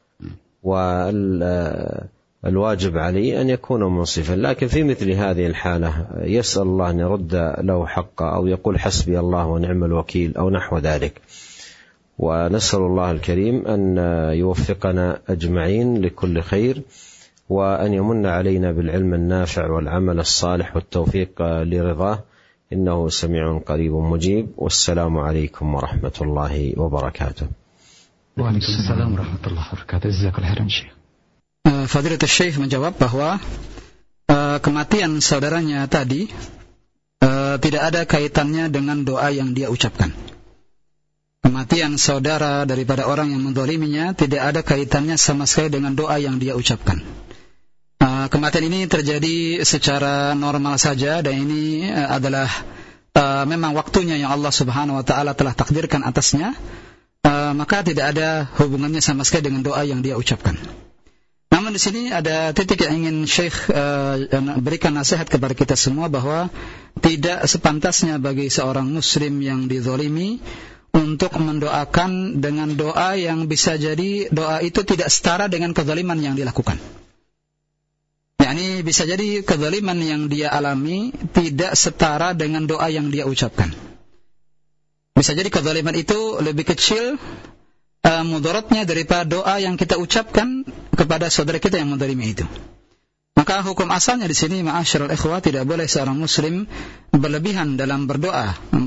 والواجب عليه أن يكون منصفا. لكن في مثل هذه الحالة يسأل الله أن يرد له حقه أو يقول حسبي الله ونعم الوكيل أو نحو ذلك. ونسأل الله الكريم أن يوفقنا أجمعين لكل خير، وأن يمن علينا بالعلم النافع والعمل الصالح والتوفيق لرضاه، إنه سميع قريب مجيب. والسلام عليكم ورحمة الله وبركاته. وعليكم السلام ورحمة الله وبركاته. جزاك الله خيرا Syekh. Fadilatul Syekh menjawab bahwa kematian saudaranya tadi tidak ada kaitannya dengan doa yang dia ucapkan. Kematian saudara daripada orang yang menzaliminya tidak ada kaitannya sama sekali dengan doa yang dia ucapkan. Kematian ini terjadi secara normal saja, dan ini adalah memang waktunya yang Allah Subhanahu wa taala telah takdirkan atasnya, maka tidak ada hubungannya sama sekali dengan doa yang dia ucapkan. Namun di sini ada titik yang ingin Syekh berikan nasihat kepada kita semua, bahwa tidak sepantasnya bagi seorang muslim yang dizalimi untuk mendoakan dengan doa yang bisa jadi doa itu tidak setara dengan kezaliman yang dilakukan. Yani bisa jadi kezaliman yang dia alami tidak setara dengan doa yang dia ucapkan. Bisa jadi kezaliman itu lebih kecil mudaratnya daripada doa yang kita ucapkan kepada saudara kita yang menzalimi itu. Maka hukum asalnya di sini, ma'asyiral ikhwah, tidak boleh seorang muslim berlebihan dalam berdoa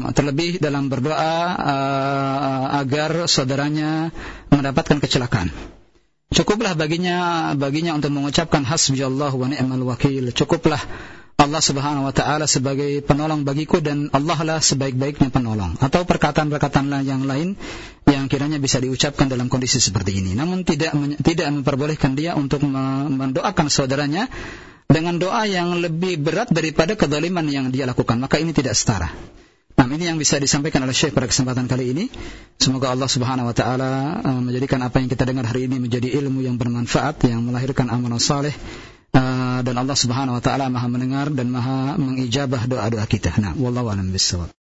terlebih dalam berdoa agar saudaranya mendapatkan kecelakaan. Cukuplah baginya untuk mengucapkan hasbiyallahu wa ni'mal wakil. Cukuplah Allah Subhanahu wa taala sebagai penolong bagiku dan Allah lah sebaik-baiknya penolong. Atau perkataan-perkataan yang lain yang kiranya bisa diucapkan dalam kondisi seperti ini. Namun tidak memperbolehkan dia untuk mendoakan saudaranya dengan doa yang lebih berat daripada kezaliman yang dia lakukan. Maka ini tidak setara. Nah, ini yang bisa disampaikan oleh Syekh pada kesempatan kali ini. Semoga Allah Subhanahu wa taala menjadikan apa yang kita dengar hari ini menjadi ilmu yang bermanfaat, yang melahirkan amalan saleh, dan Allah Subhanahu wa taala Maha mendengar dan Maha mengijabah doa-doa kita. Nah, wallahu a'lam bishawab.